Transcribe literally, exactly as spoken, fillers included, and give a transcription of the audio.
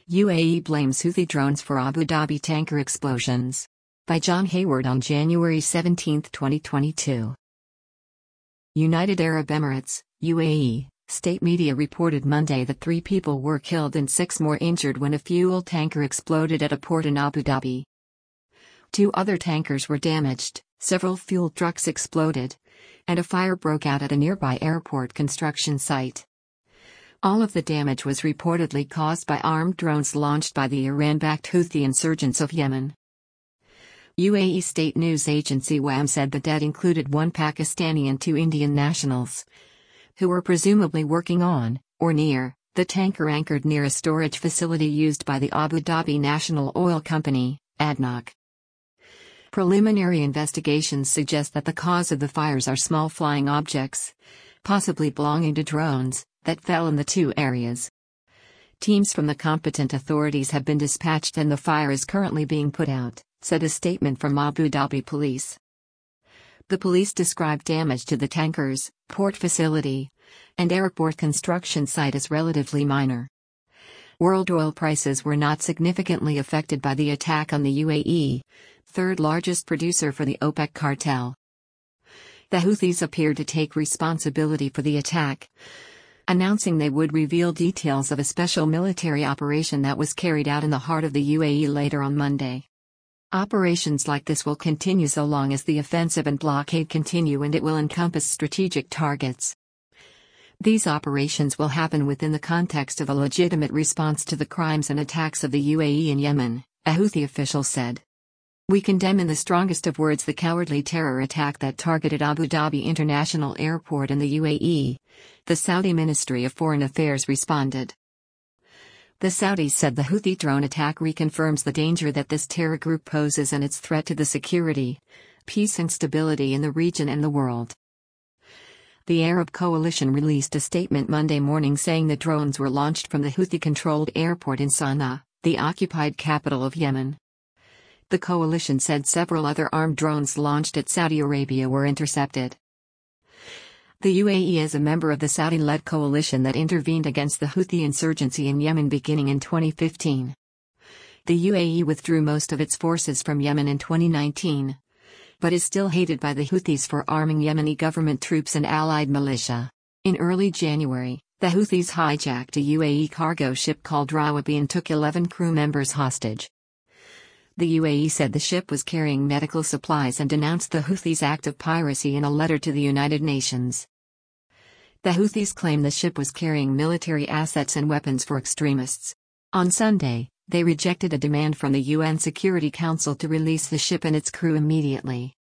U A E blames Houthi drones for Abu Dhabi tanker explosions. By John Hayward on January seventeenth, twenty twenty-two. United Arab Emirates, U A E, state media reported Monday that three people were killed and six more injured when a fuel tanker exploded at a port in Abu Dhabi. Two other tankers were damaged, several fuel trucks exploded, and a fire broke out at a nearby airport construction site. All of the damage was reportedly caused by armed drones launched by the Iran-backed Houthi insurgents of Yemen. U A E state news agency W A M said the dead included one Pakistani and two Indian nationals, who were presumably working on, or near, the tanker anchored near a storage facility used by the Abu Dhabi National Oil Company, A D N O C. Preliminary investigations suggest that the cause of the fires are small flying objects, possibly belonging to drones, that fell in the two areas. Teams from the competent authorities have been dispatched and the fire is currently being put out, said a statement from Abu Dhabi police. The police described damage to the tankers, port facility, and airport construction site as relatively minor. World oil prices were not significantly affected by the attack on the U A E, third largest producer for the OPEC cartel. The Houthis appeared to take responsibility for the attack, announcing they would reveal details of a special military operation that was carried out in the heart of the U A E later on Monday. Operations like this will continue so long as the offensive and blockade continue, and it will encompass strategic targets. These operations will happen within the context of a legitimate response to the crimes and attacks of the U A E in Yemen, a Houthi official said. We condemn in the strongest of words the cowardly terror attack that targeted Abu Dhabi International Airport in the U A E, the Saudi Ministry of Foreign Affairs responded. The Saudis said the Houthi drone attack reconfirms the danger that this terror group poses and its threat to the security, peace and stability in the region and the world. The Arab coalition released a statement Monday morning saying the drones were launched from the Houthi-controlled airport in Sana'a, the occupied capital of Yemen. The coalition said several other armed drones launched at Saudi Arabia were intercepted. The U A E is a member of the Saudi-led coalition that intervened against the Houthi insurgency in Yemen beginning in twenty fifteen. The U A E withdrew most of its forces from Yemen in twenty nineteen, but is still hated by the Houthis for arming Yemeni government troops and allied militia. In early January, the Houthis hijacked a U A E cargo ship called Rawabi and took eleven crew members hostage. The U A E said the ship was carrying medical supplies and denounced the Houthis' act of piracy in a letter to the United Nations. The Houthis claim the ship was carrying military assets and weapons for extremists. On Sunday, they rejected a demand from the U N Security Council to release the ship and its crew immediately.